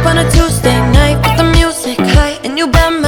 on a Tuesday night with the music high and you by my